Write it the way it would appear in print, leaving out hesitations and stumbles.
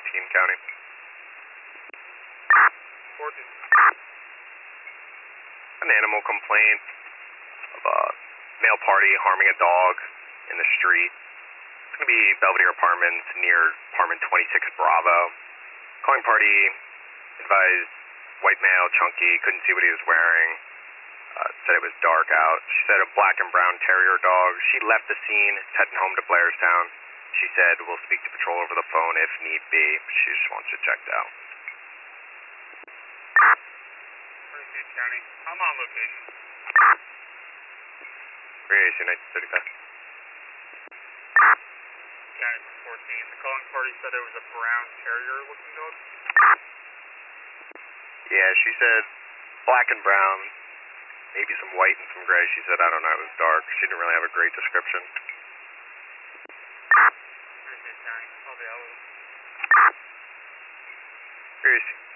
County. 14. An animal complaint of a male party harming a dog in the street. It's going to be Belvedere Apartments near apartment 26 Bravo. Calling party advised white male, chunky, couldn't see what he was wearing. Said it was dark out. She said a black and brown terrier dog. She left the scene, heading home to Blairstown. She said we'll speak to patrol over the phone if need be. She just wants it checked out. 36 County. I'm on location. 3AC 1935. County from 14. The calling party said it was a brown terrier looking dog. Yeah, she said black and brown, maybe some white and some gray. She said, I don't know, it was dark. She didn't really have a great description. 36 County. I'll be out with him. 3AC.